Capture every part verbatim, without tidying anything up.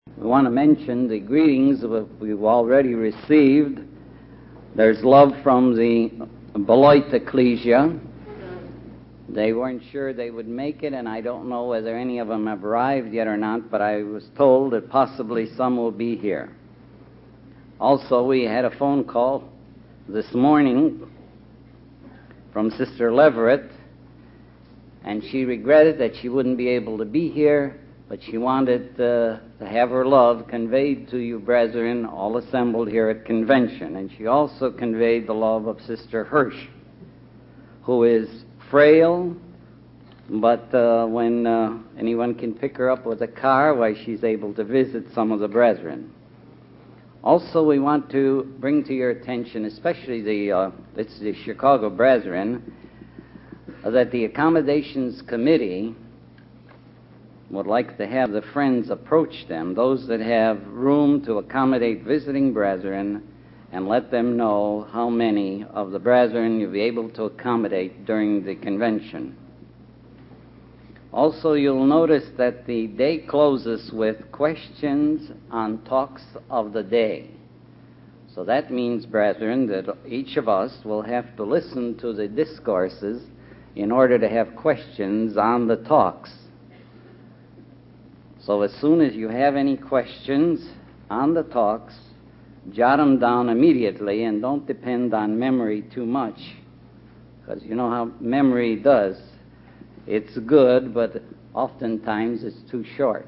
We want to mention the greetings we've already received. There's love from the Beloit Ecclesia. They weren't sure they would make it, and I don't know whether any of them have arrived yet or not, but I was told that possibly some will be here. Also, we had a phone call this morning from Sister Leverett, and she regretted that she wouldn't be able to be here, but she wanted uh, to have her love conveyed to you brethren all assembled here at convention. And she also conveyed the love of Sister Hirsch, who is frail, but uh, when uh, anyone can pick her up with a car, why, she's able to visit some of the brethren. Also, we want to bring to your attention, especially the, uh, it's the Chicago brethren, uh, that the Accommodations Committee would like to have the friends approach them, those that have room to accommodate visiting brethren, and let them know how many of the brethren you'll be able to accommodate during the convention. Also, you'll notice that the day closes with questions on talks of the day. So that means, brethren, that each of us will have to listen to the discourses in order to have questions on the talks. So as soon as you have any questions on the talks, jot them down immediately and don't depend on memory too much, because you know how memory does. It's good, but oftentimes it's too short.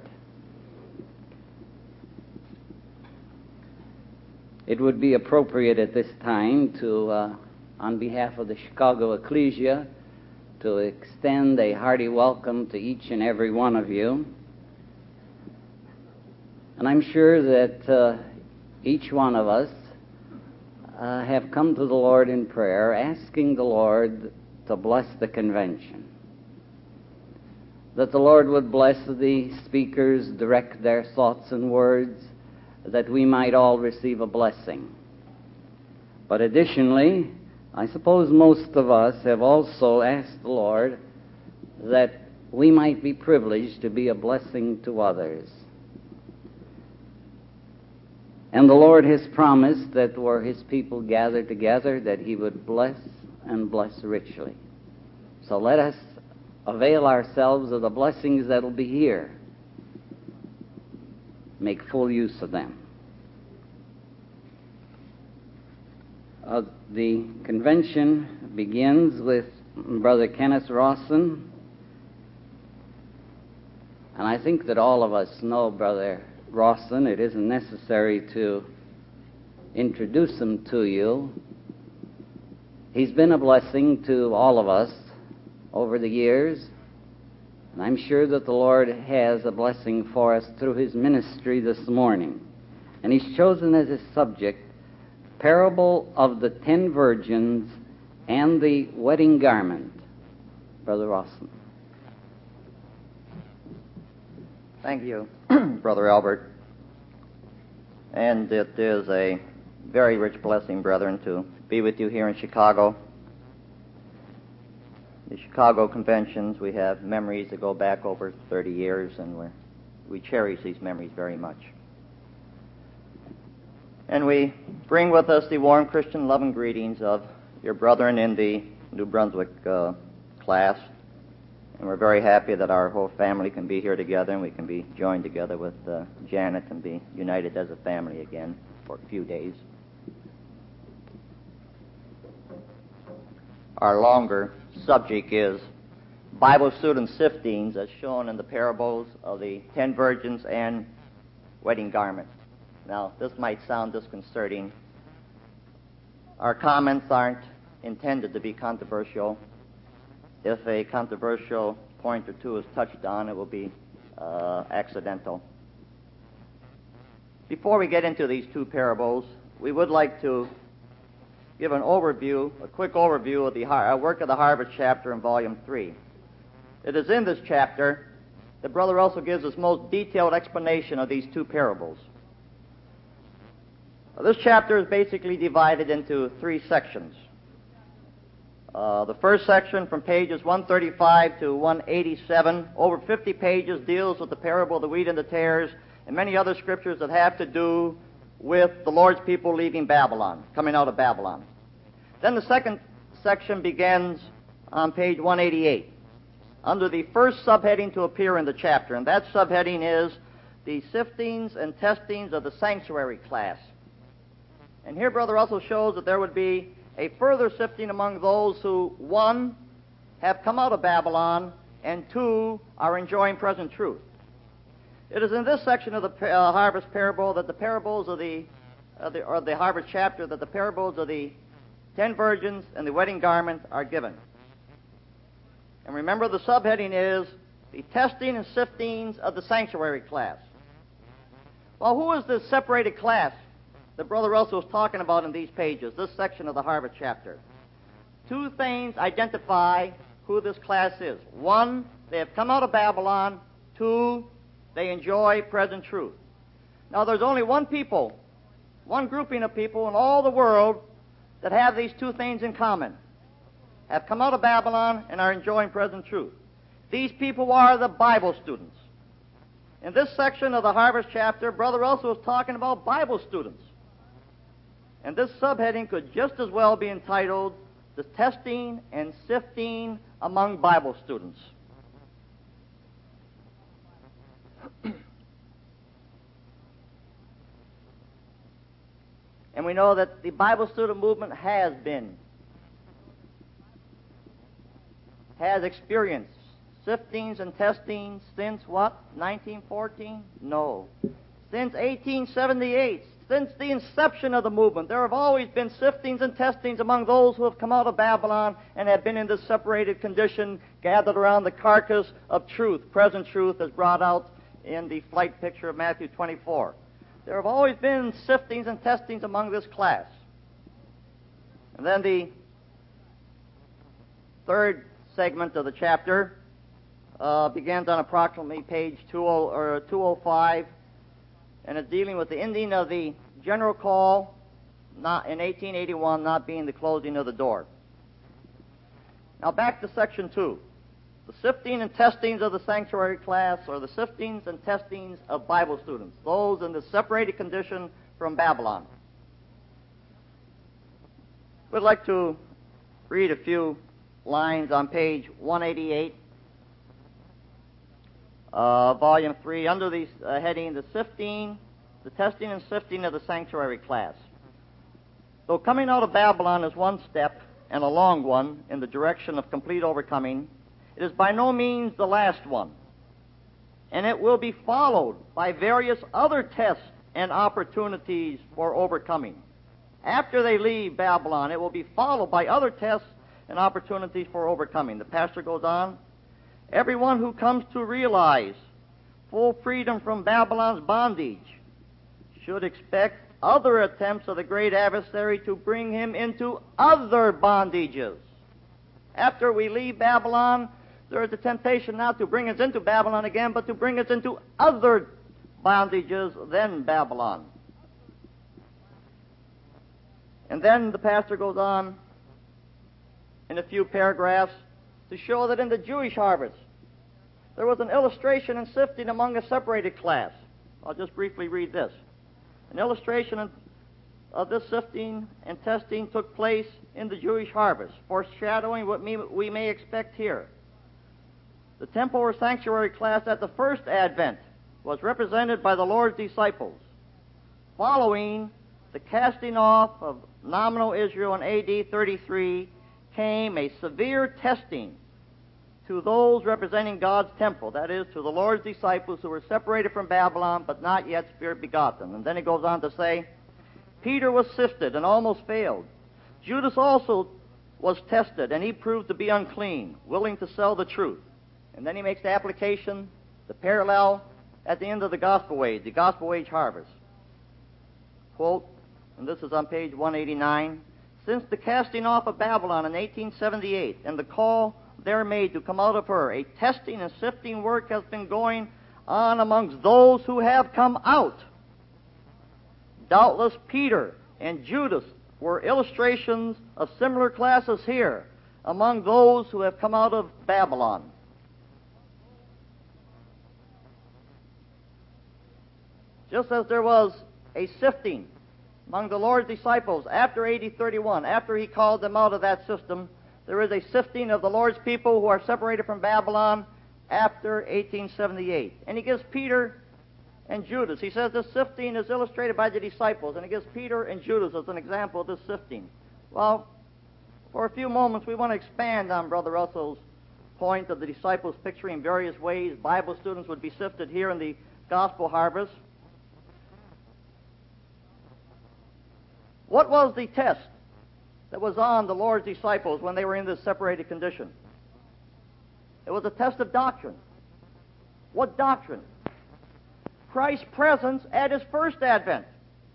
It would be appropriate at this time to, uh, on behalf of the Chicago Ecclesia, to extend a hearty welcome to each and every one of you. And I'm sure that uh, each one of us uh, have come to the Lord in prayer, asking the Lord to bless the convention, that the Lord would bless the speakers, direct their thoughts and words, that we might all receive a blessing. But additionally, I suppose most of us have also asked the Lord that we might be privileged to be a blessing to others. And the Lord has promised that were His people gathered together, that He would bless and bless richly. So let us avail ourselves of the blessings that will be here. Make full use of them. Uh, the convention begins with Brother Kenneth Rawson. And I think that all of us know Brother Rawson. It isn't necessary to introduce him to you. He's been a blessing to all of us over the years, and I'm sure that the Lord has a blessing for us through his ministry this morning. And he's chosen as his subject Parable of the Ten Virgins and the Wedding Garment. Brother Rawson. Thank you, Brother Albert. And it is a very rich blessing, brethren, to be with you here in Chicago. The Chicago conventions, we have memories that go back over thirty years, and we're, we cherish these memories very much. And we bring with us the warm Christian love and greetings of your brethren in the New Brunswick uh, class. And we're very happy that our whole family can be here together, and we can be joined together with uh, Janet and be united as a family again for a few days. Our longer subject is Bible student siftings, as shown in the parables of the ten virgins and wedding garments. Now, this might sound disconcerting. Our comments aren't intended to be controversial. If a controversial point or two is touched on, it will be uh, accidental. Before we get into these two parables, we would like to give an overview, a quick overview of the har- work of the Harvest chapter in Volume three. It is in this chapter that Brother Russell gives us most detailed explanation of these two parables. Now, this chapter is basically divided into three sections. Uh, the first section, from pages one thirty-five to one eighty-seven, over fifty pages, deals with the parable of the wheat and the tares, and many other scriptures that have to do with the Lord's people leaving Babylon, coming out of Babylon. Then the second section begins on page one eighty-eight, under the first subheading to appear in the chapter, and that subheading is the siftings and testings of the sanctuary class. And here Brother Russell shows that there would be a further sifting among those who, one, have come out of Babylon, and two, are enjoying present truth. It is in this section of the uh, harvest parable that the parables of the, uh, the, or the harvest chapter, that the parables of the ten virgins and the wedding garment are given. And remember, the subheading is the testing and siftings of the sanctuary class. Well, who is this separated class that Brother Russell is talking about in these pages, this section of the harvest chapter? Two things identify who this class is. One, they have come out of Babylon. Two, they enjoy present truth. Now, there's only one people, one grouping of people in all the world that have these two things in common, have come out of Babylon and are enjoying present truth. These people are the Bible students. In this section of the harvest chapter, Brother Russell is talking about Bible students. And this subheading could just as well be entitled The Testing and Sifting Among Bible Students. And we know that the Bible student movement has been, has experienced siftings and testings since what? nineteen fourteen? No. Since eighteen seventy-eight. Since the inception of the movement, there have always been siftings and testings among those who have come out of Babylon and have been in this separated condition, gathered around the carcass of truth, present truth, as brought out in the flight picture of Matthew twenty-four. There have always been siftings and testings among this class. And then the third segment of the chapter uh, begins on approximately page two oh five, and it's dealing with the ending of the general call not in eighteen eighty-one, not being the closing of the door. Now back to section two. The sifting and testings of the sanctuary class, or the siftings and testings of Bible students, those in the separated condition from Babylon. We'd like to read a few lines on page one eighty-eight, uh, volume three, under the uh, heading, the sifting, the testing and sifting of the sanctuary class. Though coming out of Babylon is one step, and a long one, in the direction of complete overcoming, it is by no means the last one, and it will be followed by various other tests and opportunities for overcoming. After they leave Babylon, it will be followed by other tests and opportunities for overcoming. The pastor goes on, everyone who comes to realize full freedom from Babylon's bondage should expect other attempts of the great adversary to bring him into other bondages. After we leave Babylon, there is a temptation not to bring us into Babylon again, but to bring us into other bondages than Babylon. And then the pastor goes on in a few paragraphs to show that in the Jewish harvest, there was an illustration and sifting among a separated class. I'll just briefly read this. An illustration of this sifting and testing took place in the Jewish harvest, foreshadowing what we may expect here. The temple or sanctuary class at the first advent was represented by the Lord's disciples. Following the casting off of nominal Israel in A D thirty-three came a severe testing to those representing God's temple, that is, to the Lord's disciples who were separated from Babylon but not yet spirit begotten. And then it goes on to say, Peter was sifted and almost failed. Judas also was tested, and he proved to be unclean, willing to sell the truth. And then he makes the application, the parallel at the end of the gospel age, the gospel age harvest. Quote, and this is on page one eighty-nine, since the casting off of Babylon in eighteen seventy-eight and the call there made to come out of her, a testing and sifting work has been going on amongst those who have come out. Doubtless Peter and Judas were illustrations of similar classes here among those who have come out of Babylon. Just as there was a sifting among the Lord's disciples after A D thirty-one, after he called them out of that system, there is a sifting of the Lord's people who are separated from Babylon after eighteen seventy-eight. And he gives Peter and Judas. He says this sifting is illustrated by the disciples, and he gives Peter and Judas as an example of this sifting. Well, for a few moments, we want to expand on Brother Russell's point of the disciples picturing various ways Bible students would be sifted here in the gospel harvest. What was the test that was on the Lord's disciples when they were in this separated condition? It was a test of doctrine. What doctrine? Christ's presence at his first advent.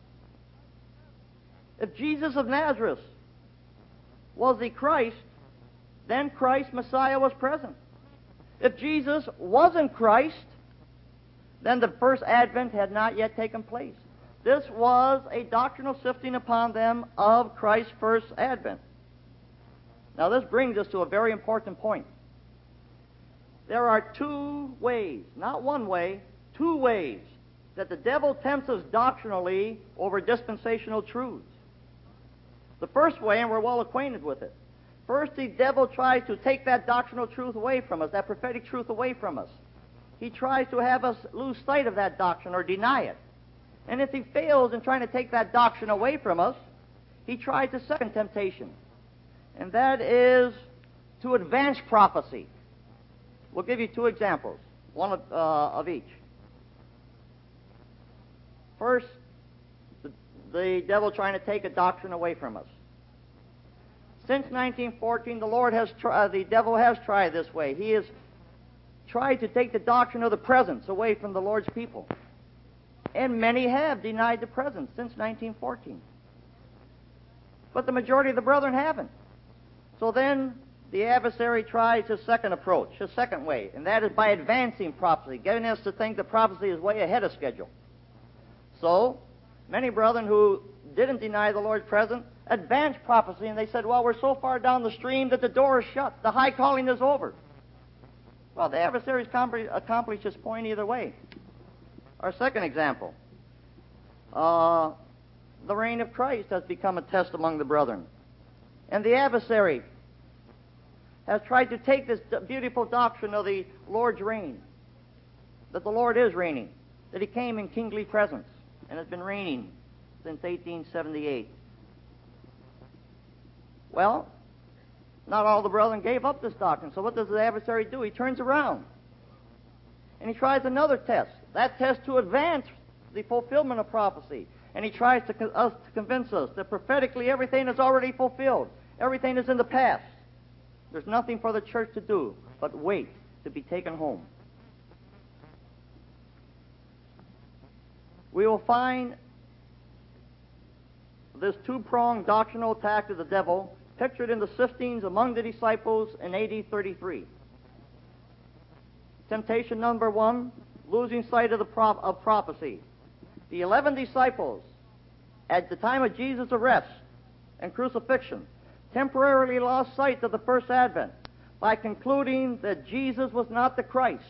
If Jesus of Nazareth was the Christ, then Christ, Messiah, was present. If Jesus wasn't Christ, then the first advent had not yet taken place. This was a doctrinal sifting upon them of Christ's first advent. Now this brings us to a very important point. There are two ways, not one way, two ways that the devil tempts us doctrinally over dispensational truths. The first way, and we're well acquainted with it, first the devil tries to take that doctrinal truth away from us, that prophetic truth away from us. He tries to have us lose sight of that doctrine or deny it. And if he fails in trying to take that doctrine away from us, he tries the second temptation, and that is to advance prophecy. We'll give you two examples, one of, uh, of each. First, the, the devil trying to take a doctrine away from us. Since nineteen fourteen, the Lord has tri- uh, the devil has tried this way. He has tried to take the doctrine of the presence away from the Lord's people. And many have denied the presence since nineteen fourteen. But the majority of the brethren haven't. So then the adversary tries his second approach, his second way, and that is by advancing prophecy, getting us to think that prophecy is way ahead of schedule. So many brethren who didn't deny the Lord's presence advanced prophecy, and they said, well, we're so far down the stream that the door is shut. The high calling is over. Well, the adversary's accomplished his point either way. Our second example, uh, the reign of Christ has become a test among the brethren. And the adversary has tried to take this beautiful doctrine of the Lord's reign, that the Lord is reigning, that he came in kingly presence and has been reigning since eighteen seventy-eight. Well, not all the brethren gave up this doctrine, so what does the adversary do? He turns around and he tries another test. That test to advance the fulfillment of prophecy. And he tries to, con- us, to convince us that prophetically everything is already fulfilled. Everything is in the past. There's nothing for the church to do but wait to be taken home. We will find this two-pronged doctrinal attack of the devil pictured in the siftings among the disciples in A D thirty-three. Temptation number one, losing sight of the prop- of prophecy. The eleven disciples, at the time of Jesus' arrest and crucifixion, temporarily lost sight of the first advent by concluding that Jesus was not the Christ.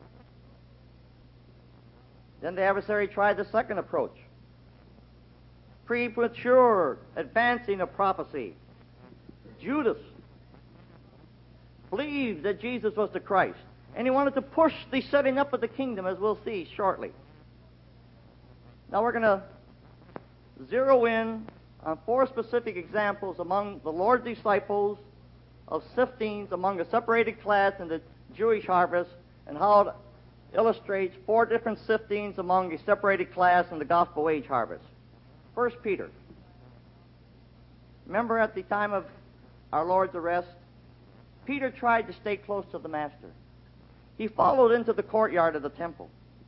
Then the adversary tried the second approach, premature advancing of prophecy. Judas believed that Jesus was the Christ, and he wanted to push the setting up of the kingdom, as we'll see shortly. Now we're going to zero in on four specific examples among the Lord's disciples of siftings among a separated class in the Jewish harvest, and how it illustrates four different siftings among a separated class in the gospel age harvest. First Peter. Remember at the time of our Lord's arrest, Peter tried to stay close to the Master. He followed into the courtyard of the temple.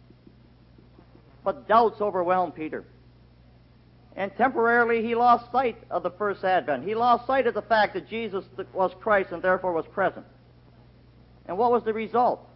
But doubts overwhelmed Peter. And temporarily he lost sight of the first advent. He lost sight of the fact that Jesus was Christ and therefore was present. And what was the result?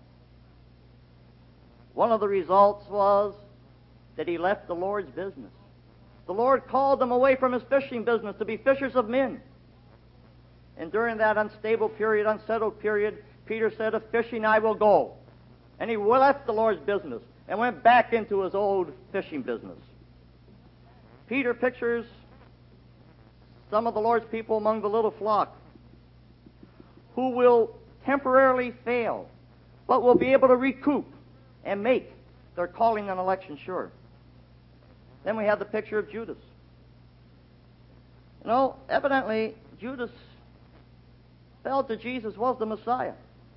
One of the results was that he left the Lord's business. The Lord called them away from his fishing business to be fishers of men. And during that unstable period, unsettled period, Peter said, "Of fishing I will go." And he left the Lord's business and went back into his old fishing business. Peter pictures some of the Lord's people among the little flock who will temporarily fail, but will be able to recoup and make their calling and election sure. Then we have the picture of Judas. You know, evidently, Judas felt that Jesus was the Messiah,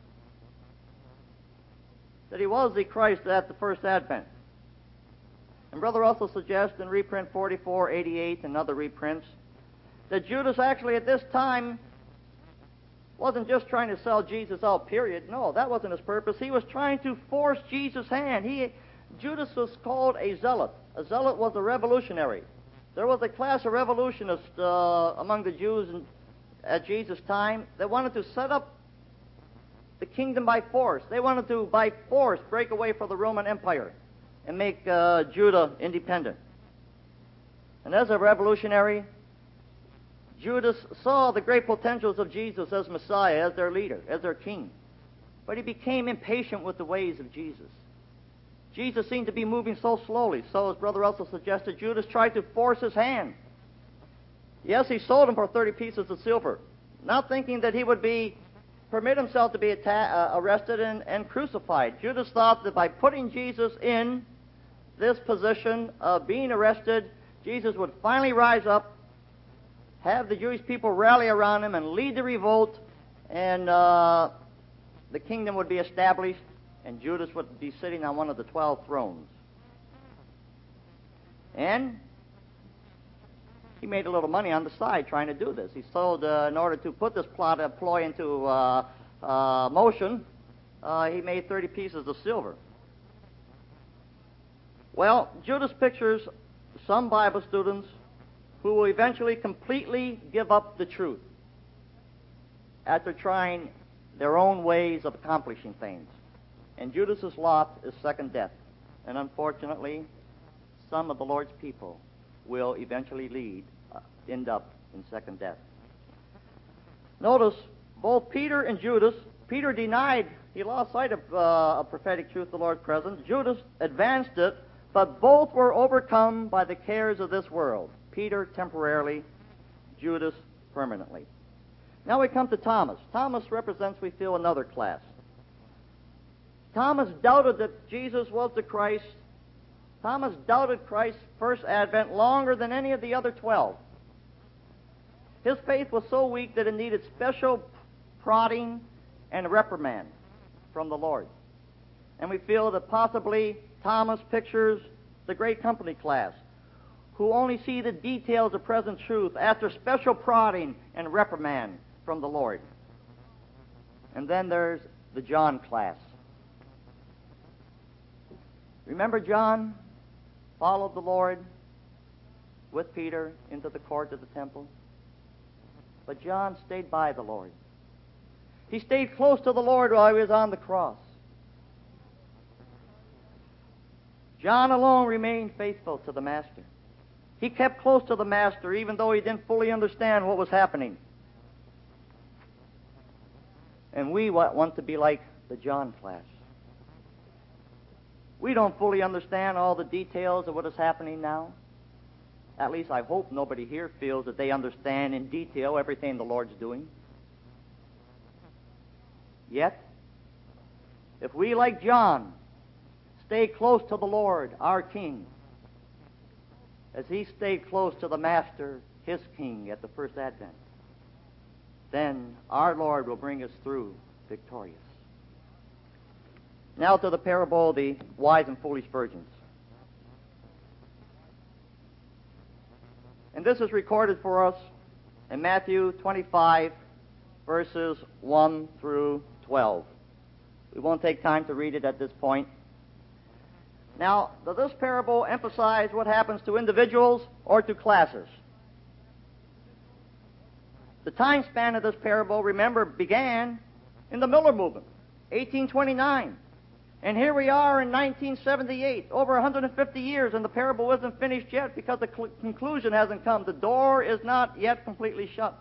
that he was the Christ at the first advent. And Brother Russell suggests in reprint forty-four eighty-eight and other reprints that Judas actually at this time wasn't just trying to sell Jesus out, period. No, that wasn't his purpose. He was trying to force Jesus' hand. He, Judas was called a zealot. A zealot was a revolutionary. There was a class of revolutionists uh, among the Jews in, at Jesus' time that wanted to set up the kingdom by force. They wanted to, by force, break away from the Roman Empire and make uh, Judah independent. And as a revolutionary, Judas saw the great potentials of Jesus as Messiah, as their leader, as their king. But he became impatient with the ways of Jesus. Jesus seemed to be moving so slowly, so as Brother Russell suggested, Judas tried to force his hand. Yes, he sold him for thirty pieces of silver, not thinking that he would be permit himself to be atta- uh, arrested and, and crucified. Judas thought that by putting Jesus in this position of being arrested, Jesus would finally rise up, have the Jewish people rally around him and lead the revolt, and uh, the kingdom would be established, and Judas would be sitting on one of the twelve thrones. And he made a little money on the side trying to do this. He sold, uh, in order to put this plot uh, ploy into uh, uh, motion, uh, he made thirty pieces of silver. Well, Judas pictures some Bible students who will eventually completely give up the truth after trying their own ways of accomplishing things. And Judas's lot is second death. And unfortunately, some of the Lord's people will eventually lead, uh, end up in second death. Notice, both Peter and Judas, Peter denied, he lost sight of uh, a prophetic truth, the Lord's presence. Judas advanced it, but both were overcome by the cares of this world. Peter temporarily, Judas permanently. Now we come to Thomas. Thomas represents, we feel, another class. Thomas doubted that Jesus was the Christ. Thomas doubted Christ's first advent longer than any of the other twelve. His faith was so weak that it needed special prodding and reprimand from the Lord. And we feel that possibly Thomas pictures the great company class, who only see the details of present truth after special prodding and reprimand from the Lord. And then there's the John class. Remember John followed the Lord with Peter into the court of the temple? But John stayed by the Lord. He stayed close to the Lord while he was on the cross. John alone remained faithful to the Master. He kept close to the Master even though he didn't fully understand what was happening. And we want to be like the John class. We don't fully understand all the details of what is happening now. At least I hope nobody here feels that they understand in detail everything the Lord's doing. Yet, if we, like John, stay close to the Lord, our King, as he stayed close to the Master, his King, at the first advent, then our Lord will bring us through victorious. Now to the parable of the wise and foolish virgins. And this is recorded for us in Matthew twenty-five, verses one through twelve. We won't take time to read it at this point. Now, does this parable emphasize what happens to individuals or to classes? The time span of this parable, remember, began in the Miller movement, eighteen twenty-nine. And here we are in nineteen seventy-eight, over one hundred fifty years, and the parable isn't finished yet because the cl- conclusion hasn't come. The door is not yet completely shut.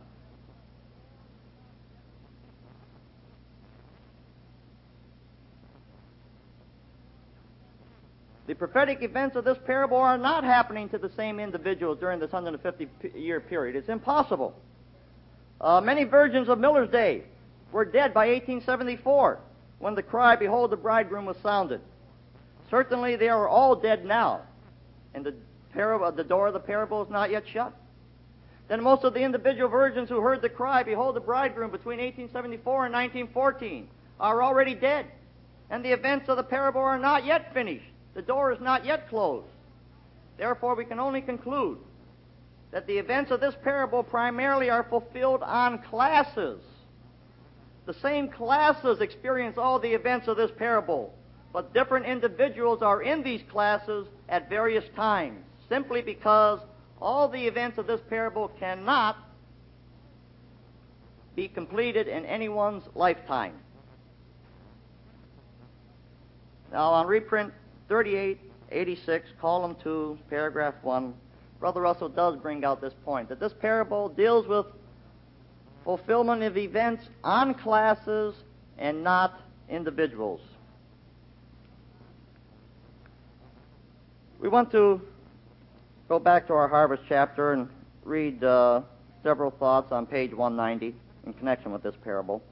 prophetic events of this parable are not happening to the same individuals during this one hundred fifty year period. It's impossible. Uh, many virgins of Miller's day were dead by eighteen seventy-four when the cry, "Behold, the bridegroom," was sounded. Certainly they are all dead now, and the, parable, the door of the parable is not yet shut. Then most of the individual virgins who heard the cry, "Behold, the bridegroom," between eighteen seventy-four and nineteen fourteen are already dead, and the events of the parable are not yet finished. The door is not yet closed. Therefore, we can only conclude that the events of this parable primarily are fulfilled on classes. The same classes experience all the events of this parable, but different individuals are in these classes at various times, simply because all the events of this parable cannot be completed in anyone's lifetime. Now, on reprint thirty-eight eighty-six, column two, paragraph one, Brother Russell does bring out this point, that this parable deals with fulfillment of events on classes and not individuals. We want to go back to our harvest chapter and read uh, several thoughts on page one ninety in connection with this parable.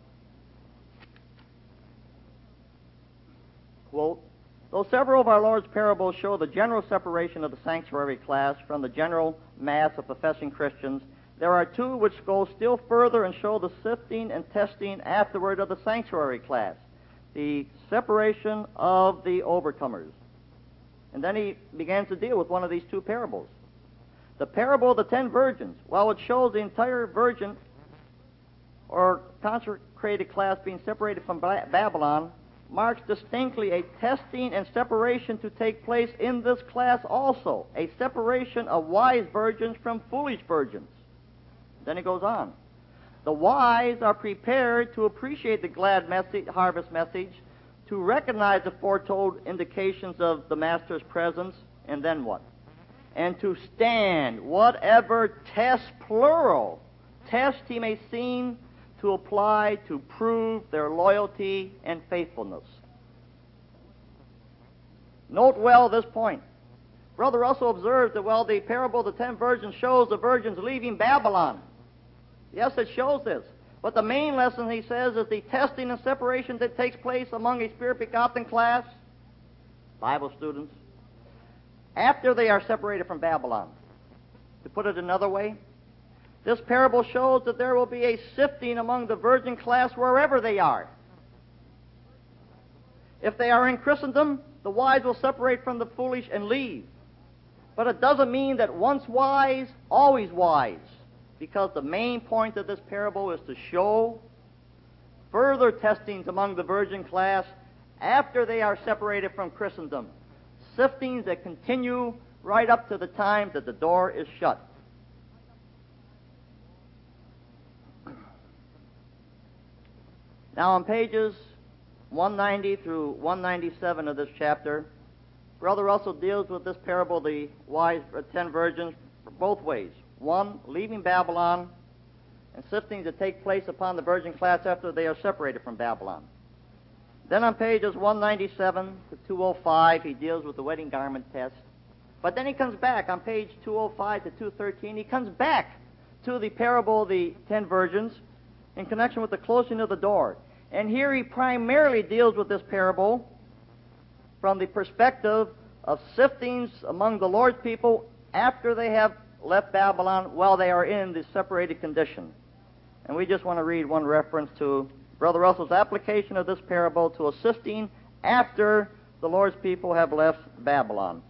Quote, "Though several of our Lord's parables show the general separation of the sanctuary class from the general mass of professing Christians, there are two which go still further and show the sifting and testing afterward of the sanctuary class, the separation of the overcomers." And then he begins to deal with one of these two parables. The parable of the ten virgins, while it shows the entire virgin or consecrated class being separated from Babylon, marks distinctly a testing and separation to take place in this class also, a separation of wise virgins from foolish virgins. Then he goes on. The wise are prepared to appreciate the glad message, harvest message, to recognize the foretold indications of the Master's presence, and then what? And to stand whatever test, plural, test he may seem to apply to prove their loyalty and faithfulness. Note well this point. Brother Russell observes that while the parable of the ten virgins shows the virgins leaving Babylon, yes, it shows this, but the main lesson, he says, is the testing and separation that takes place among a Spirit-begotten class, Bible students, after they are separated from Babylon. To put it another way, this parable shows that there will be a sifting among the virgin class wherever they are. If they are in Christendom, the wise will separate from the foolish and leave. But it doesn't mean that once wise, always wise, because the main point of this parable is to show further testings among the virgin class after they are separated from Christendom, siftings that continue right up to the time that the door is shut. Now on pages one ninety through one ninety-seven of this chapter, Brother Russell deals with this parable, the wise ten virgins, both ways. One, leaving Babylon, and siftings that take place upon the virgin class after they are separated from Babylon. Then on pages one ninety-seven to two oh five, he deals with the wedding garment test. But then he comes back on page two oh five to two thirteen, he comes back to the parable of the ten virgins in connection with the closing of the door. And here he primarily deals with this parable from the perspective of siftings among the Lord's people after they have left Babylon while they are in the separated condition. And we just want to read one reference to Brother Russell's application of this parable to a sifting after the Lord's people have left Babylon.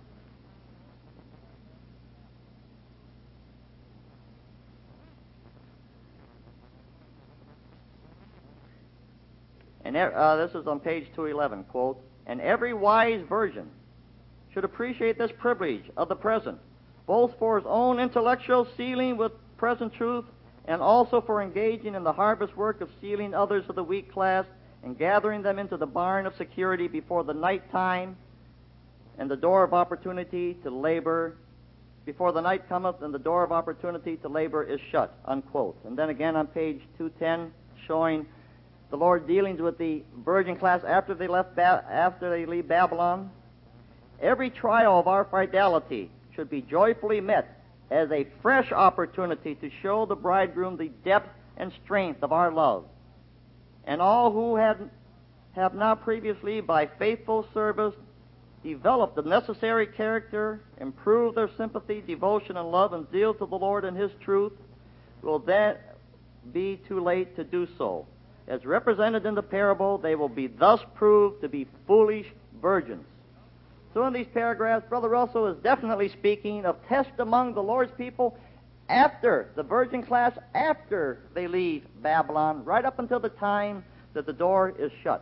And uh, this is on page two eleven, quote, "And every wise virgin should appreciate this privilege of the present, both for his own intellectual sealing with present truth and also for engaging in the harvest work of sealing others of the weak class and gathering them into the barn of security before the night time and the door of opportunity to labor, before the night cometh and the door of opportunity to labor is shut," unquote. And then again on page two ten, showing the Lord dealings with the virgin class after they left ba- after they leave Babylon. Every trial of our fidelity should be joyfully met as a fresh opportunity to show the bridegroom the depth and strength of our love. And all who had, have not previously, by faithful service, developed the necessary character, improved their sympathy, devotion, and love, and zeal to the Lord and His truth, will then be too late to do so. As represented in the parable, they will be thus proved to be foolish virgins. So in these paragraphs, Brother Russell is definitely speaking of tests among the Lord's people after the virgin class, after they leave Babylon, right up until the time that the door is shut.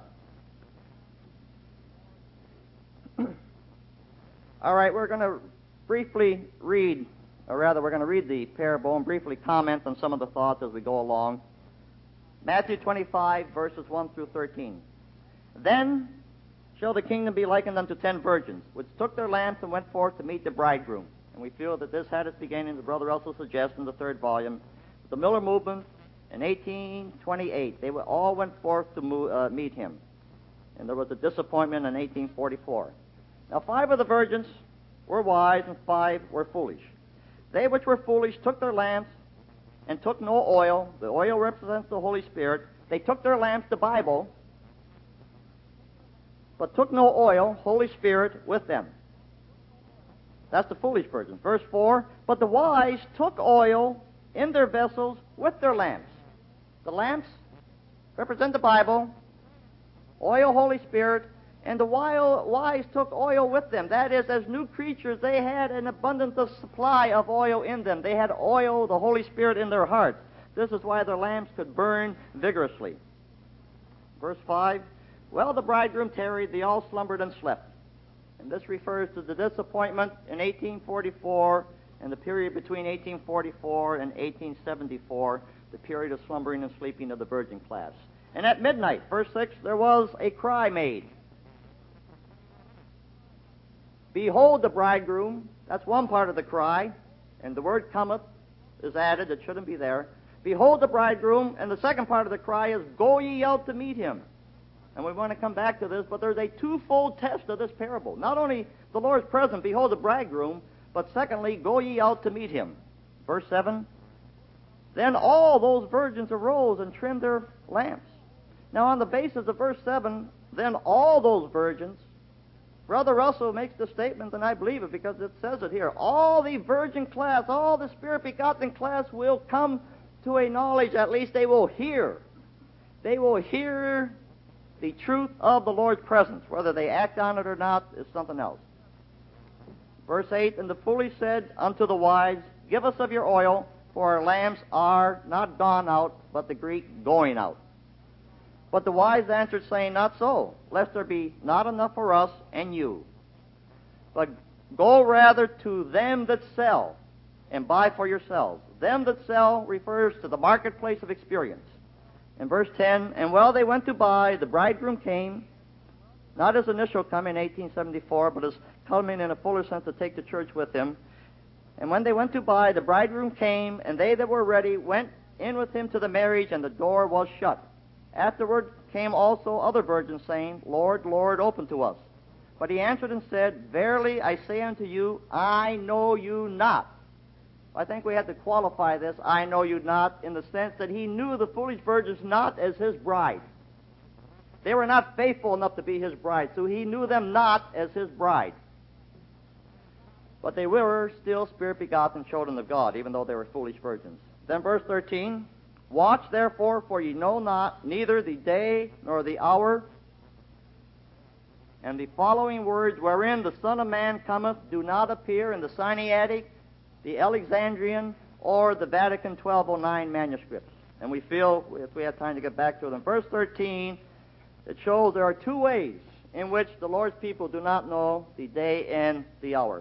All right, we're going to briefly read, or rather we're going to read the parable and briefly comment on some of the thoughts as we go along. Matthew twenty-five, verses one through thirteen. Then shall the kingdom be likened unto ten virgins, which took their lamps and went forth to meet the bridegroom. And we feel that this had its beginning, as Brother Russell suggests, in the third volume. The Miller Movement in eighteen twenty-eight, they all went forth to mo- uh, meet him. And there was a disappointment in eighteen forty-four. Now five of the virgins were wise, and five were foolish. They which were foolish took their lamps and took no oil. The oil represents the Holy Spirit. They took their lamps, the Bible, but took no oil, Holy Spirit, with them. That's the foolish virgins. Verse four, but the wise took oil in their vessels with their lamps. The lamps represent the Bible, oil, Holy Spirit, and the wise took oil with them. That is, as new creatures, they had an abundance of supply of oil in them. They had oil, the Holy Spirit, in their hearts. This is why their lamps could burn vigorously. Verse five, well, the bridegroom tarried, they all slumbered and slept. And this refers to the disappointment in eighteen forty-four and the period between eighteen forty-four and eighteen seventy-four, the period of slumbering and sleeping of the virgin class. And at midnight, verse six, there was a cry made. Behold the bridegroom. That's one part of the cry. And the word cometh is added. It shouldn't be there. Behold the bridegroom. And the second part of the cry is, go ye out to meet him. And we want to come back to this, but there's a twofold test of this parable. Not only the Lord's present, behold the bridegroom, but secondly, go ye out to meet him. Verse seven, then all those virgins arose and trimmed their lamps. Now on the basis of verse seven, then all those virgins, Brother Russell makes the statement, and I believe it because it says it here. All the virgin class, all the Spirit-begotten class will come to a knowledge, at least they will hear. They will hear the truth of the Lord's presence. Whether they act on it or not is something else. Verse eight, and the foolish said unto the wise, give us of your oil, for our lamps are not gone out, but the Greek going out. But the wise answered, saying, not so, lest there be not enough for us and you. But go rather to them that sell, and buy for yourselves. Them that sell refers to the marketplace of experience. In verse ten, and while they went to buy, the bridegroom came, not his initial coming in eighteen seventy-four, but his coming in a fuller sense to take the church with him. And when they went to buy, the bridegroom came, and they that were ready went in with him to the marriage, and the door was shut. Afterward came also other virgins, saying, Lord, Lord, open to us. But he answered and said, verily I say unto you, I know you not. I think we have to qualify this, I know you not, in the sense that he knew the foolish virgins not as his bride. They were not faithful enough to be his bride, so he knew them not as his bride. But they were still Spirit-begotten children of God, even though they were foolish virgins. Then verse thirteen, watch therefore, for ye know not neither the day nor the hour. And the following words, wherein the Son of Man cometh, do not appear in the Sinaitic, the Alexandrian, or the Vatican twelve oh nine manuscripts. And we feel, if we have time to get back to them, verse thirteen, it shows there are two ways in which the Lord's people do not know the day and the hour.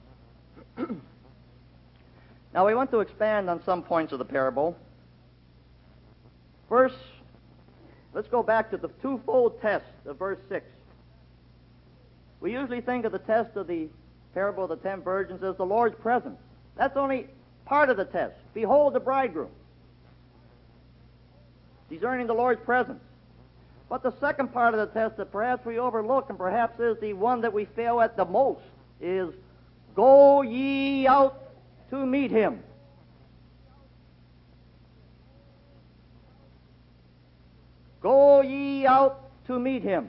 Now we want to expand on some points of the parable. First, let's go back to the twofold test of verse six. We usually think of the test of the parable of the ten virgins as the Lord's presence. That's only part of the test. Behold the bridegroom. Discerning the Lord's presence. But the second part of the test that perhaps we overlook and perhaps is the one that we fail at the most is, go ye out to meet him. Go ye out to meet him.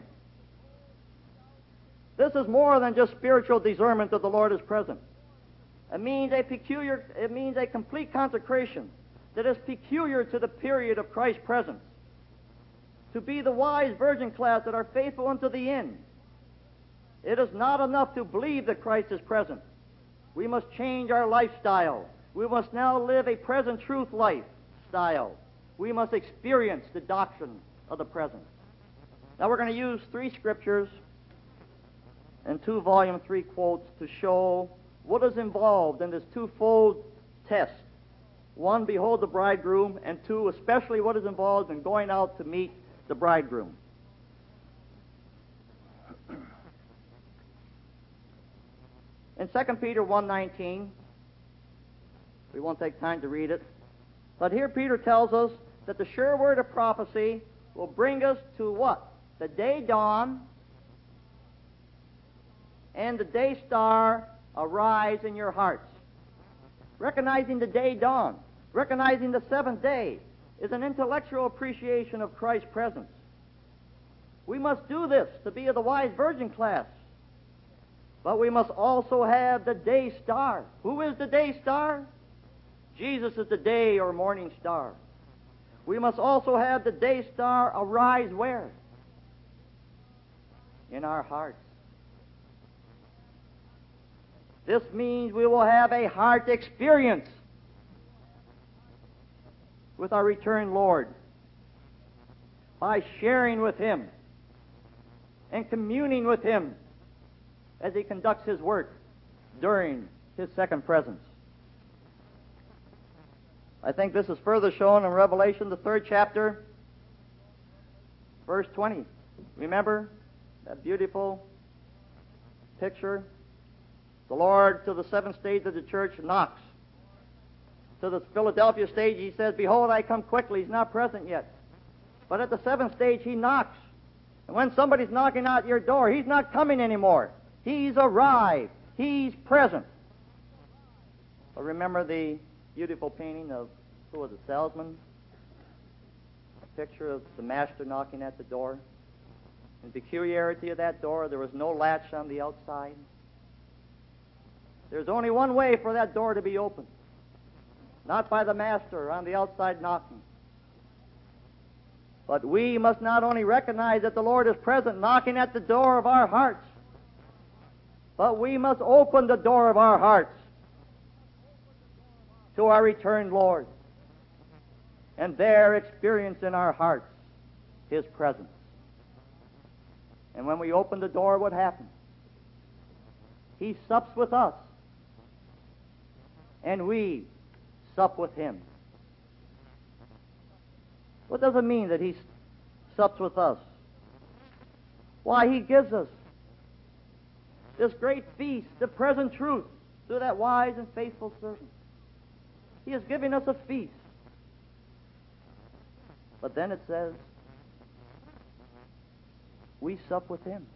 This is more than just spiritual discernment that the Lord is present. It means a peculiar, it means a complete consecration that is peculiar to the period of Christ's presence. To be the wise virgin class that are faithful unto the end. It is not enough to believe that Christ is present. We must change our lifestyle. We must now live a present truth lifestyle. We must experience the doctrine of the present. Now we're going to use three scriptures and two volume three quotes to show what is involved in this twofold test. One, behold the bridegroom, and two, especially what is involved in going out to meet the bridegroom. In Second Peter one nineteen, we won't take time to read it, but here Peter tells us that the sure word of prophecy will bring us to what? The day dawn and the day star arise in your hearts. Recognizing the day dawn, recognizing the seventh day, is an intellectual appreciation of Christ's presence. We must do this to be of the wise virgin class. But we must also have the day star. Who is the day star? Jesus is the day or morning star. We must also have the day star arise where? In our hearts. This means we will have a heart experience with our returned Lord by sharing with him and communing with him as he conducts his work during his second presence. I think this is further shown in Revelation, the third chapter, verse twenty. Remember that beautiful picture? The Lord, to the seventh stage of the church, knocks. To the Philadelphia stage, he says, behold, I come quickly. He's not present yet. But at the seventh stage, he knocks. And when somebody's knocking at your door, he's not coming anymore. He's arrived. He's present. But remember the beautiful painting of, who was a salesman? A picture of the master knocking at the door. And the peculiarity of that door, there was no latch on the outside. There's only one way for that door to be opened. Not by the master on the outside knocking. But we must not only recognize that the Lord is present knocking at the door of our hearts, but we must open the door of our hearts to our returned Lord, and there experience in our hearts his presence. And when we open the door, what happens? He sups with us, and we sup with him. What does it mean that he sups with us? Why, he gives us this great feast, the present truth, through that wise and faithful servant. He is giving us a feast. But then it says, we sup with him.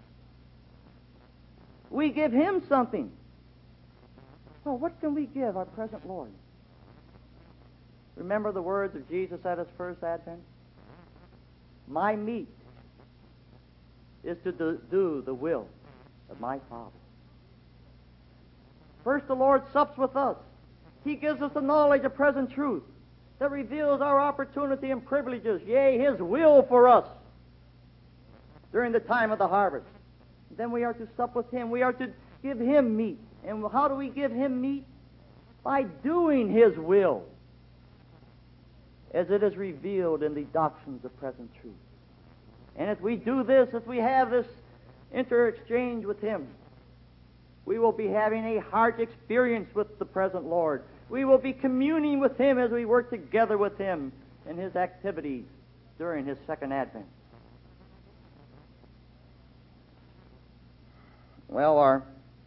We give him something. Well, what can we give our present Lord? Remember the words of Jesus at his first advent? My meat is to do, do the will of my Father. First, the Lord sups with us. He gives us the knowledge of present truth that reveals our opportunity and privileges, yea, his will for us during the time of the harvest. Then we are to sup with him. We are to give him meat. And how do we give him meat? By doing his will, as it is revealed in the doctrines of present truth. And if we do this, if we have this inter-exchange with him, we will be having a heart experience with the present Lord. We will be communing with him as we work together with him in his activities during his second advent. Well, our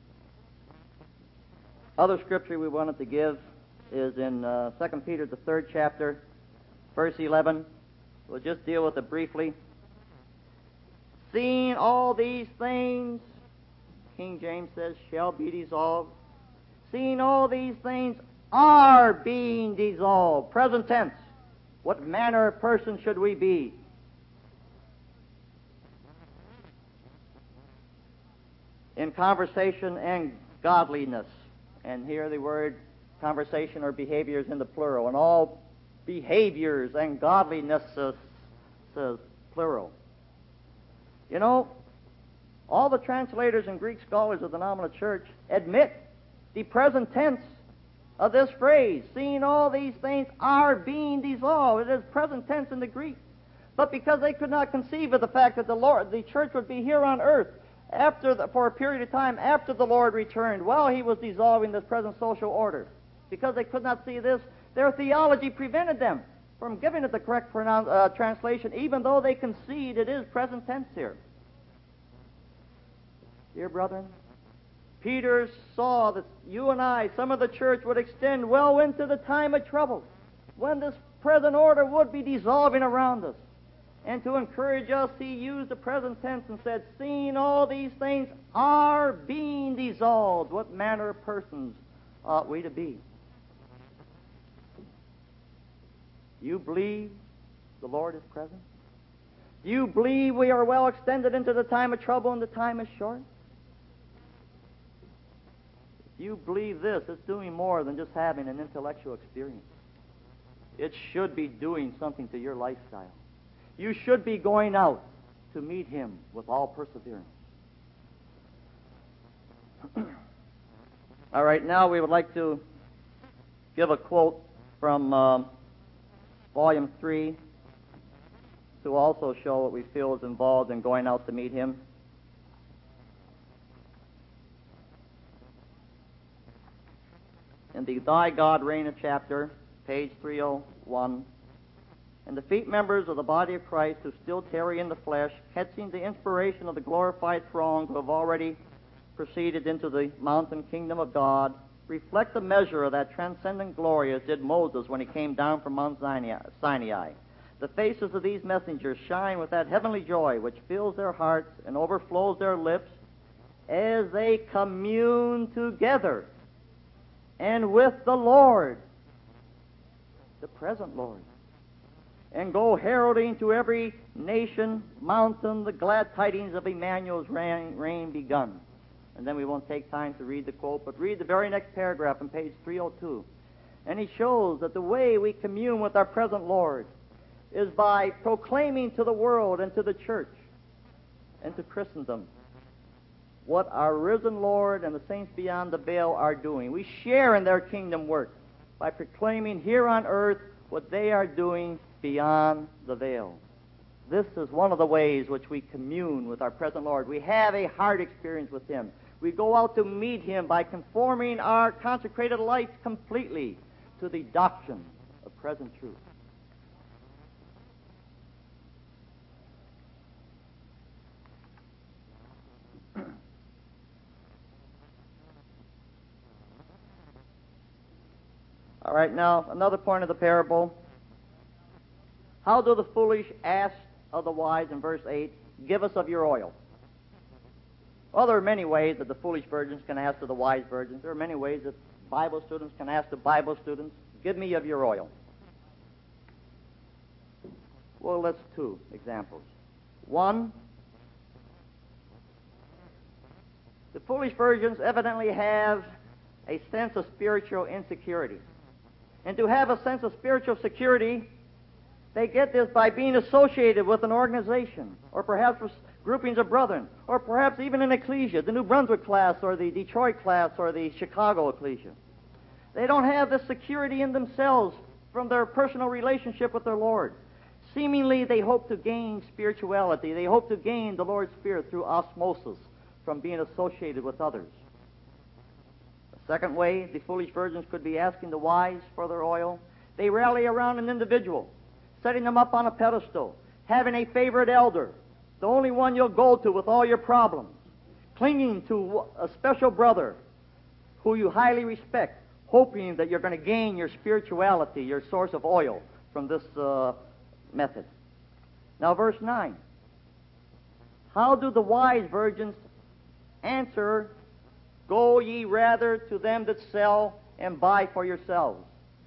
other scripture we wanted to give is in uh, Second Peter, the third chapter, verse eleven. We'll just deal with it briefly. Seeing all these things, King James says, shall be dissolved. Seeing all these things are being dissolved. Present tense. What manner of person should we be? In conversation and godliness. And here the word conversation or behaviors in the plural. And all behaviors and godliness says, says plural. You know, all the translators and Greek scholars of the nominal church admit the present tense of this phrase, seeing all these things are being dissolved. It is present tense in the Greek. But because they could not conceive of the fact that the Lord, the church would be here on earth after the, for a period of time after the Lord returned, while he was dissolving this present social order, because they could not see this, their theology prevented them from giving it the correct pronoun- uh, translation, even though they concede it is present tense here. Dear brethren, Peter saw that you and I, some of the church, would extend well into the time of trouble, when this present order would be dissolving around us. And to encourage us, he used the present tense and said, seeing all these things are being dissolved, what manner of persons ought we to be? Do you believe the Lord is present? Do you believe we are well extended into the time of trouble and the time is short? If you believe this, it's doing more than just having an intellectual experience. It should be doing something to your lifestyle. You should be going out to meet him with all perseverance. All right, now we would like to give a quote from uh, Volume three to also show what we feel is involved in going out to meet him. In the Thy God Reigneth chapter, page three oh one, and the feet members of the body of Christ who still tarry in the flesh, catching the inspiration of the glorified throng who have already proceeded into the mountain kingdom of God, reflect the measure of that transcendent glory as did Moses when he came down from Mount Sinai. The faces of these messengers shine with that heavenly joy which fills their hearts and overflows their lips as they commune together and with the Lord, the present Lord, and go heralding to every nation, mountain, the glad tidings of Emmanuel's reign, reign begun. And then we won't take time to read the quote, but read the very next paragraph on page three oh two. And he shows that the way we commune with our present Lord is by proclaiming to the world and to the church and to Christendom what our risen Lord and the saints beyond the veil are doing. We share in their kingdom work by proclaiming here on earth what they are doing beyond the veil. This is one of the ways which we commune with our present Lord. We have a heart experience with him. We go out to meet him by conforming our consecrated life completely to the doctrine of present truth. All right, now, another point of the parable. How do the foolish ask of the wise in verse eight, give us of your oil? Well, there are many ways that the foolish virgins can ask of the wise virgins. There are many ways that Bible students can ask the Bible students, give me of your oil. Well, let's two examples. One, the foolish virgins evidently have a sense of spiritual insecurity. And to have a sense of spiritual security, they get this by being associated with an organization, or perhaps with groupings of brethren, or perhaps even an ecclesia, the New Brunswick class, or the Detroit class, or the Chicago ecclesia. They don't have this security in themselves from their personal relationship with their Lord. Seemingly, they hope to gain spirituality. They hope to gain the Lord's Spirit through osmosis from being associated with others. The second way the foolish virgins could be asking the wise for their oil, they rally around an individual, setting them up on a pedestal, having a favorite elder, the only one you'll go to with all your problems, clinging to a special brother who you highly respect, hoping that you're going to gain your spirituality, your source of oil, from this uh, method. Now, verse nine. how do the wise virgins answer, "Go ye rather to them that sell and buy for yourselves"?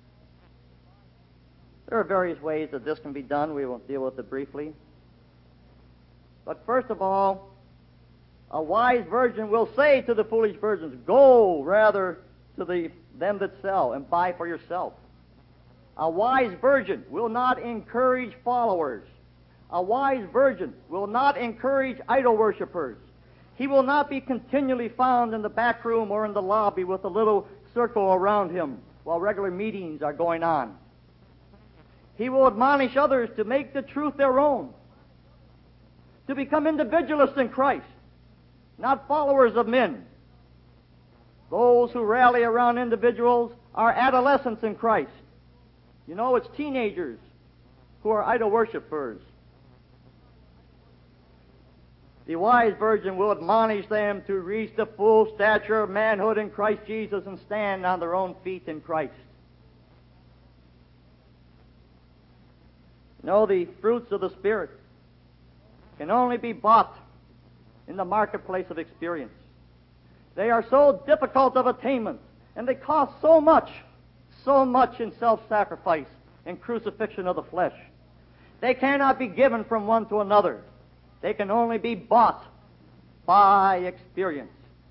There are various ways that this can be done. We will deal with it briefly. But first of all, a wise virgin will say to the foolish virgins, "Go rather to the, them that sell and buy for yourself." A wise virgin will not encourage followers. A wise virgin will not encourage idol worshippers. He will not be continually found in the back room or in the lobby with a little circle around him while regular meetings are going on. He will admonish others to make the truth their own, to become individualists in Christ, not followers of men. Those who rally around individuals are adolescents in Christ. You know, it's teenagers who are idol worshippers. The wise virgin will admonish them to reach the full stature of manhood in Christ Jesus and stand on their own feet in Christ. You know, the fruits of the Spirit can only be bought in the marketplace of experience. They are so difficult of attainment, and they cost so much, so much in self-sacrifice and crucifixion of the flesh. They cannot be given from one to another. They can only be bought by experience.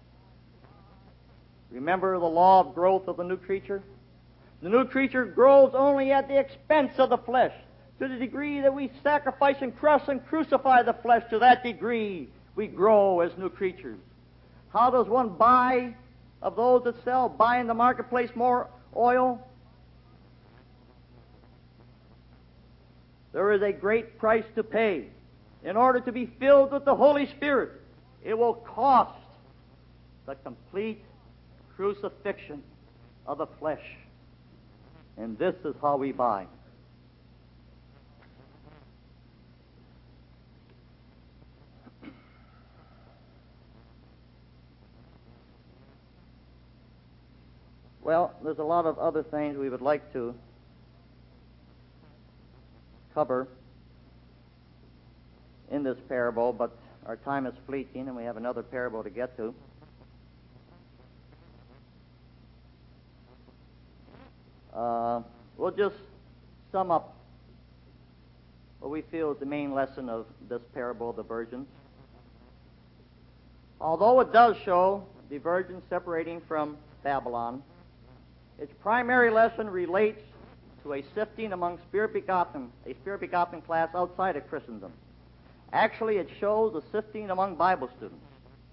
Remember the law of growth of the new creature? The new creature grows only at the expense of the flesh. To the degree that we sacrifice and crush and crucify the flesh, to that degree we grow as new creatures. How does one buy of those that sell, buy in the marketplace more oil? There is a great price to pay. In order to be filled with the Holy Spirit, it will cost the complete crucifixion of the flesh. And this is how we buy. Well, there's a lot of other things we would like to cover in this parable, but our time is fleeting and we have another parable to get to. Uh, we'll just sum up what we feel is the main lesson of this parable of the virgins. Although it does show the virgins separating from Babylon, its primary lesson relates to a sifting among spirit-begotten, a spirit-begotten class outside of Christendom. Actually, it shows a sifting among Bible students.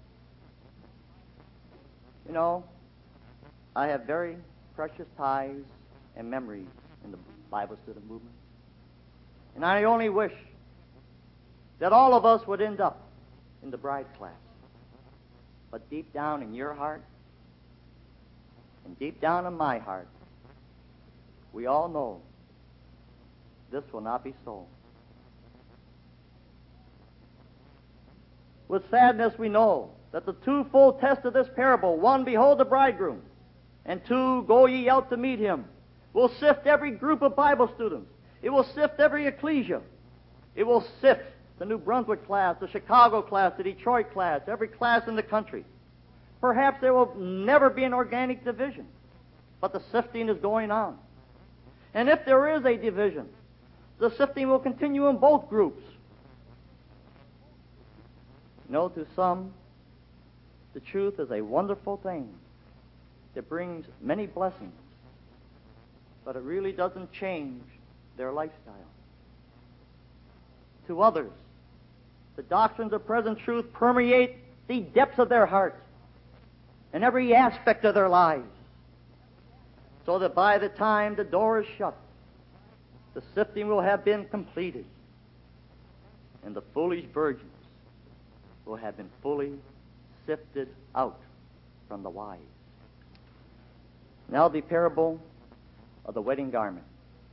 You know, I have very precious ties and memories in the Bible student movement. And I only wish that all of us would end up in the bride class. But deep down in your heart, and deep down in my heart, we all know this will not be so. With sadness we know that the twofold test of this parable, one, behold the bridegroom, and two, go ye out to meet him, will sift every group of Bible students. It will sift every ecclesia. It will sift the New Brunswick class, the Chicago class, the Detroit class, every class in the country. Perhaps there will never be an organic division, but the sifting is going on. And if there is a division, the sifting will continue in both groups. You know, to some, the truth is a wonderful thing that brings many blessings, but it really doesn't change their lifestyle. To others, the doctrines of present truth permeate the depths of their hearts and every aspect of their lives, so that by the time the door is shut, the sifting will have been completed, and the foolish virgins will have been fully sifted out from the wise. Now the parable of the wedding garment.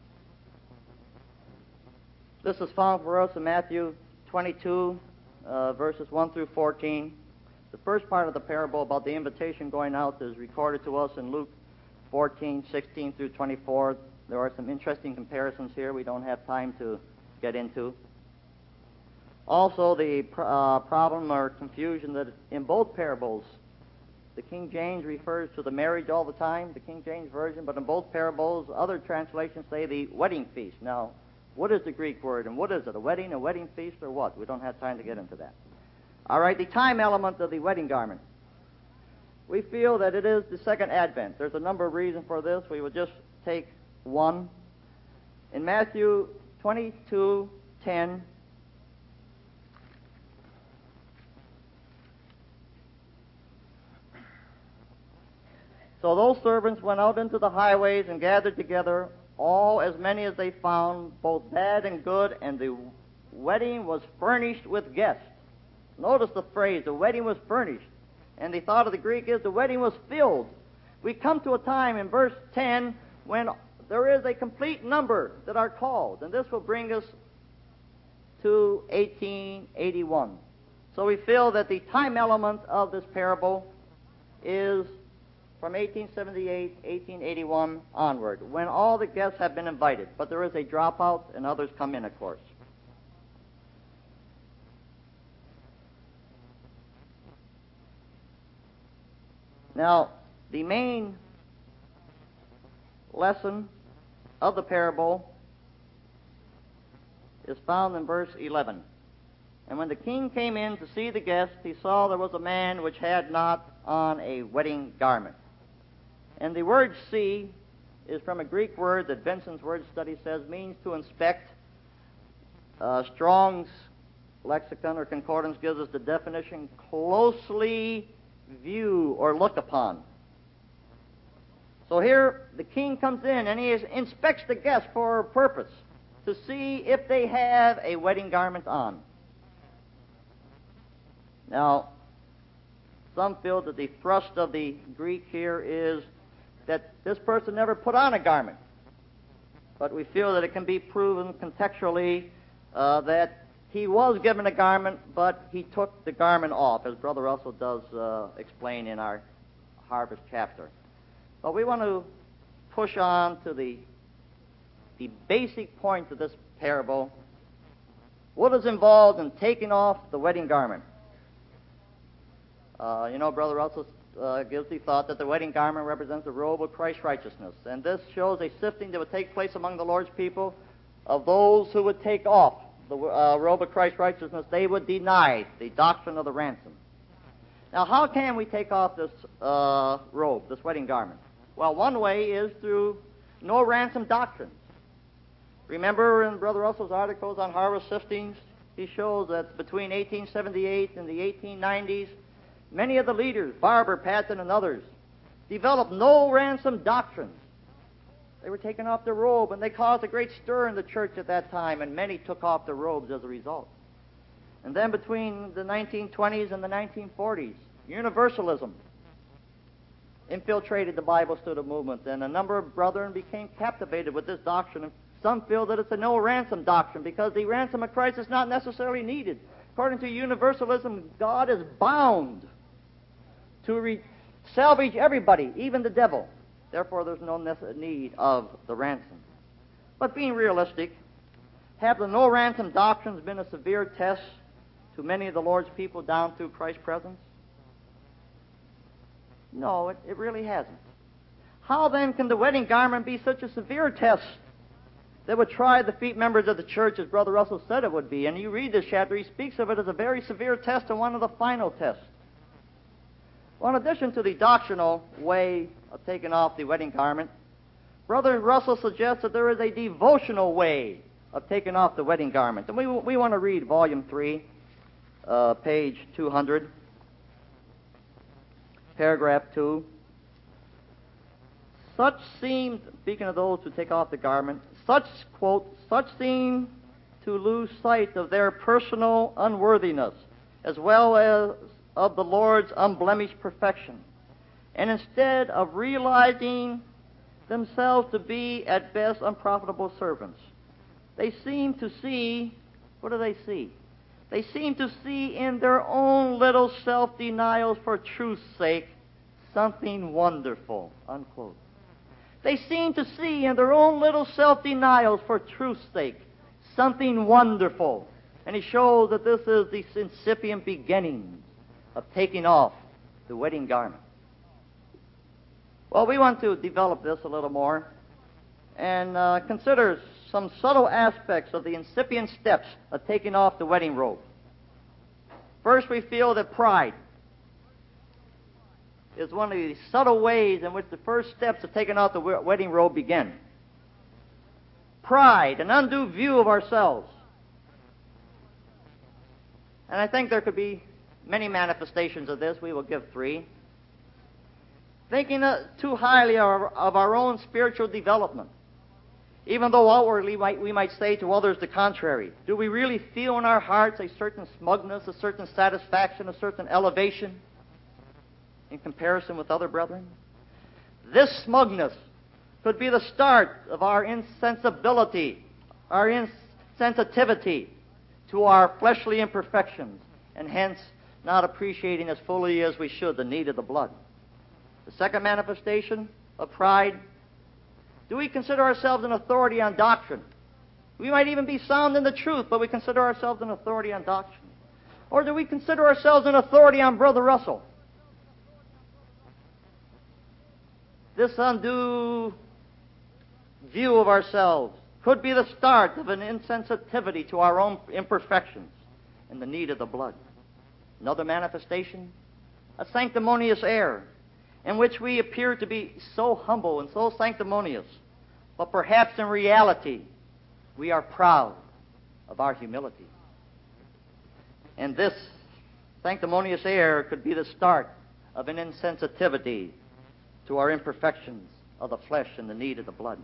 This is found for us in Matthew twenty-two, uh, verses one through fourteen. The first part of the parable about the invitation going out is recorded to us in Luke fourteen, sixteen through twenty-four. There are some interesting comparisons here we don't have time to get into. Also, the uh, problem or confusion that in both parables, the King James refers to the marriage all the time, the King James Version, but in both parables, other translations say the wedding feast. Now, what is the Greek word, and what is it, a wedding, a wedding feast, or what? We don't have time to get into that. All right, the time element of the wedding garment. We feel that it is the second advent. There's a number of reasons for this. We will just take one. In Matthew twenty-two ten, so those servants went out into the highways and gathered together all as many as they found, both bad and good, and the wedding was furnished with guests. Notice the phrase, the wedding was furnished. And the thought of the Greek is the wedding was filled. We come to a time in verse ten when there is a complete number that are called, and this will bring us to eighteen eighty-one. So we feel that the time element of this parable is from eighteen seventy-eight, eighteen eighty-one onward, when all the guests have been invited. But there is a dropout, and others come in, of course. Now, the main lesson of the parable is found in verse eleven. And when the king came in to see the guests, he saw there was a man which had not on a wedding garment. And the word see is from a Greek word that Vincent's word study says means to inspect. Uh, Strong's lexicon or concordance gives us the definition closely view or look upon. So here the king comes in and he is, inspects the guests for a purpose, to see if they have a wedding garment on. Now, some feel that the thrust of the Greek here is that this person never put on a garment. But we feel that it can be proven contextually uh, that he was given a garment, but he took the garment off, as Brother Russell does uh, explain in our harvest chapter. But we want to push on to the, the basic point of this parable. What is involved in taking off the wedding garment? Uh, you know, Brother Russell uh, gives the thought that the wedding garment represents the robe of Christ's righteousness. And this shows a sifting that would take place among the Lord's people of those who would take off the uh, robe of Christ's righteousness. They would deny the doctrine of the ransom. Now, how can we take off this uh, robe, this wedding garment? Well, one way is through no ransom doctrines. Remember in Brother Russell's articles on harvest siftings, he shows that between eighteen seventy-eight and the eighteen nineties, many of the leaders, Barber, Patton, and others, developed no ransom doctrines. They were taking off their robe, and they caused a great stir in the church at that time, and many took off their robes as a result. And then between the nineteen twenties and the nineteen forties, Universalism infiltrated the Bible student movement, and a number of brethren became captivated with this doctrine. And some feel that it's a no ransom doctrine because the ransom of Christ is not necessarily needed. According to Universalism, God is bound to re- salvage everybody, even the devil. Therefore, there's no need of the ransom. But being realistic, have the no ransom doctrines been a severe test to many of the Lord's people down through Christ's presence? No, it, it really hasn't. How then can the wedding garment be such a severe test that would try the feet members of the church, as Brother Russell said it would be? And you read this chapter, he speaks of it as a very severe test and one of the final tests. Well, in addition to the doctrinal way of taking off the wedding garment, Brother Russell suggests that there is a devotional way of taking off the wedding garment. And we, we want to read Volume three, uh, page two hundred, paragraph two. Such seem, speaking of those who take off the garment, such, quote, such seem to lose sight of their personal unworthiness, as well as of the Lord's unblemished perfection, and instead of realizing themselves to be at best unprofitable servants, they seem to see, what do they see? They seem to see in their own little self-denials for truth's sake something wonderful, unquote. They seem to see in their own little self-denials for truth's sake something wonderful. And he shows that this is the incipient beginnings of taking off the wedding garment. Well, we want to develop this a little more and uh, consider some subtle aspects of the incipient steps of taking off the wedding robe. First, we feel that pride is one of the subtle ways in which the first steps of taking off the wedding robe begin. Pride, an undue view of ourselves. And I think there could be many manifestations of this. We will give three. Thinking uh, too highly of our, of our own spiritual development, even though outwardly might, we might say to others the contrary. Do we really feel in our hearts a certain smugness, a certain satisfaction, a certain elevation in comparison with other brethren? This smugness could be the start of our insensibility, our insensitivity to our fleshly imperfections, and hence not appreciating as fully as we should the need of the blood. The second manifestation of pride, do we consider ourselves an authority on doctrine? We might even be sound in the truth, but we consider ourselves an authority on doctrine. Or do we consider ourselves an authority on Brother Russell? This undue view of ourselves could be the start of an insensitivity to our own imperfections and the need of the blood. Another manifestation, a sanctimonious air, in which we appear to be so humble and so sanctimonious, but perhaps in reality we are proud of our humility. And this sanctimonious air could be the start of an insensitivity to our imperfections of the flesh and the need of the blood.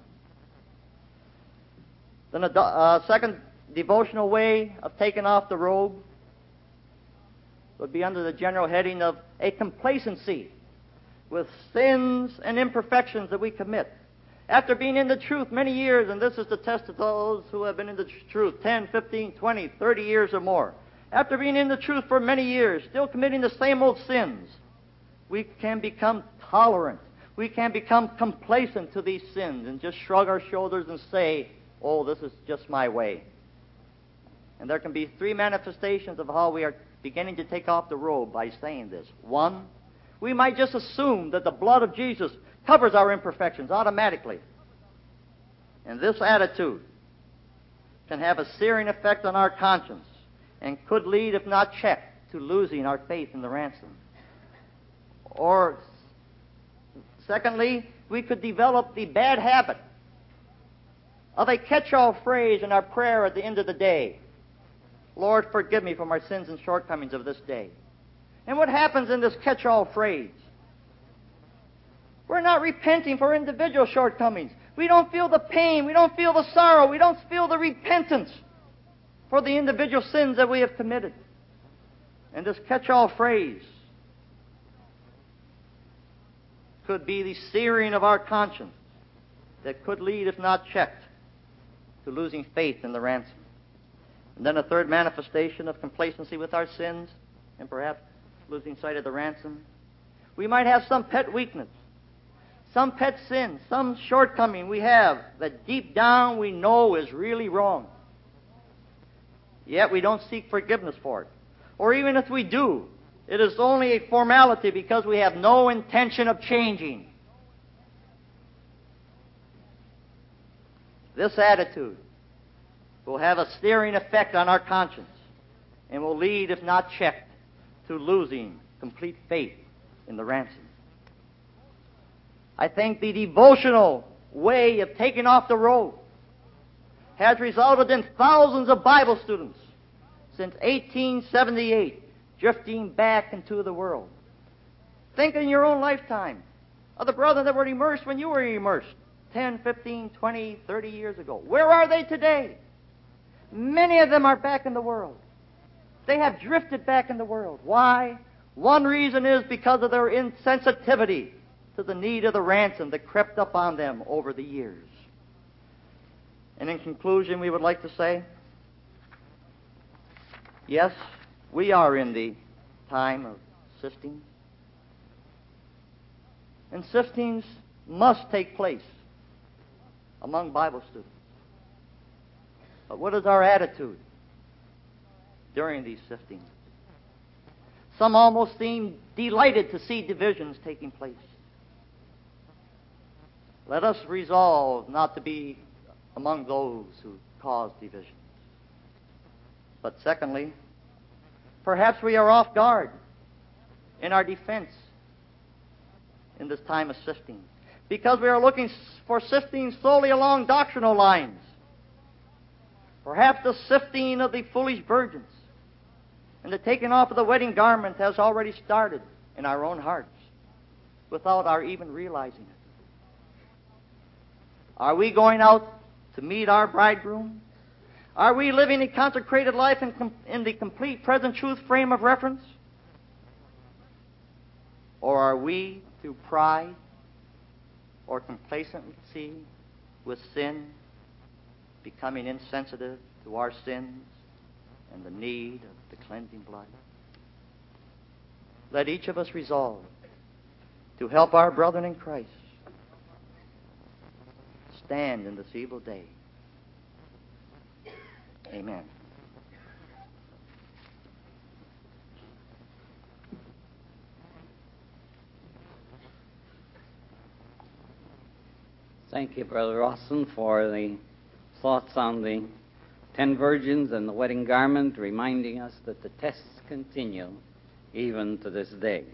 Then a uh, second devotional way of taking off the robe would be under the general heading of a complacency with sins and imperfections that we commit. After being in the truth many years, and this is the test of those who have been in the truth ten, fifteen, twenty, thirty years or more. After being in the truth for many years, still committing the same old sins, we can become tolerant. We can become complacent to these sins and just shrug our shoulders and say, oh, this is just my way. And there can be three manifestations of how we are beginning to take off the robe by saying this. One, we might just assume that the blood of Jesus covers our imperfections automatically. And this attitude can have a searing effect on our conscience and could lead, if not checked, to losing our faith in the ransom. Or, secondly, we could develop the bad habit of a catch-all phrase in our prayer at the end of the day. Lord, forgive me for my sins and shortcomings of this day. And what happens in this catch-all phrase? We're not repenting for individual shortcomings. We don't feel the pain. We don't feel the sorrow. We don't feel the repentance for the individual sins that we have committed. And this catch-all phrase could be the searing of our conscience that could lead, if not checked, to losing faith in the ransom. And then a third manifestation of complacency with our sins, and perhaps losing sight of the ransom. We might have some pet weakness, some pet sin, some shortcoming we have that deep down we know is really wrong. Yet we don't seek forgiveness for it. Or even if we do, it is only a formality because we have no intention of changing. This attitude will have a searing effect on our conscience and will lead, if not checked, to losing complete faith in the ransom. I think the devotional way of taking off the robe has resulted in thousands of Bible students since eighteen seventy-eight drifting back into the world. Think in your own lifetime of the brethren that were immersed when you were immersed ten, fifteen, twenty, thirty years ago. Where are they today? Many of them are back in the world. They have drifted back in the world. Why? One reason is because of their insensitivity to the need of the ransom that crept up on them over the years. And in conclusion, we would like to say, yes, we are in the time of siftings. And siftings must take place among Bible students. But what is our attitude? during these siftings. Some almost seem delighted to see divisions taking place. Let us resolve not to be among those who cause divisions. But secondly, perhaps we are off guard in our defense in this time of sifting, because we are looking for sifting solely along doctrinal lines. Perhaps the sifting of the foolish virgins and the taking off of the wedding garment has already started in our own hearts without our even realizing it. Are we going out to meet our bridegroom? Are we living a consecrated life in, com- in the complete present truth frame of reference? Or are we, through pride or complacency with sin, becoming insensitive to our sins and the need of the cleansing blood? Let each of us resolve to help our brethren in Christ stand in this evil day. Amen. Thank you, Brother Rawson, for the thoughts on the ten virgins and the wedding garment, reminding us that the tests continue even to this day.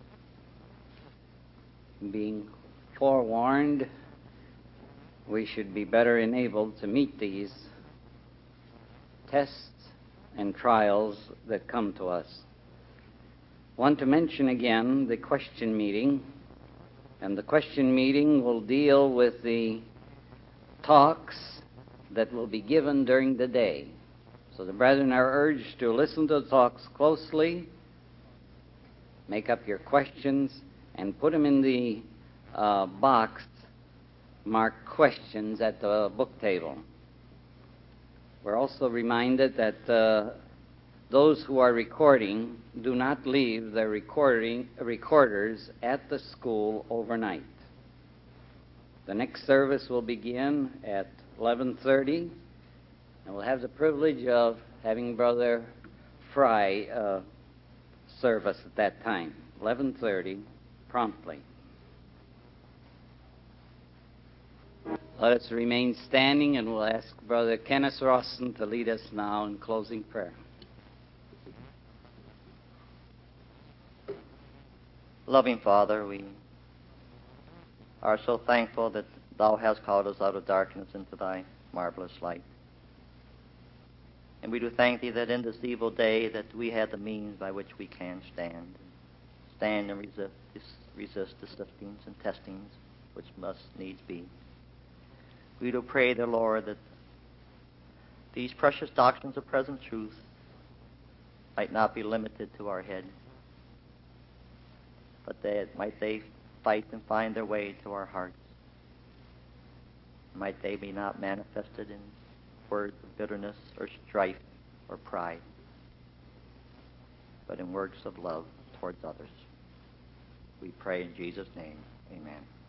Being forewarned, we should be better enabled to meet these tests and trials that come to us. I want to mention again the question meeting, and the question meeting will deal with the talks that will be given during the day. So the brethren are urged to listen to the talks closely, make up your questions, and put them in the uh, box marked questions at the book table. We're also reminded that uh, those who are recording do not leave their recording recorders at the school overnight. The next service will begin at eleven thirty, and we'll have the privilege of having Brother Fry uh, serve us at that time, eleven thirty, promptly. Let us remain standing, and we'll ask Brother Kenneth Rawson to lead us now in closing prayer. Loving Father, we are so thankful that Thou hast called us out of darkness into Thy marvelous light. And we do thank Thee that in this evil day that we have the means by which we can stand. Stand and resist, resist the siftings and testings which must needs be. We do pray, dear Lord, that these precious doctrines of present truth might not be limited to our head, but that might they fight and find their way to our hearts. Might they be not manifested in words of bitterness or strife or pride, but in words of love towards others. We pray in Jesus' name. Amen.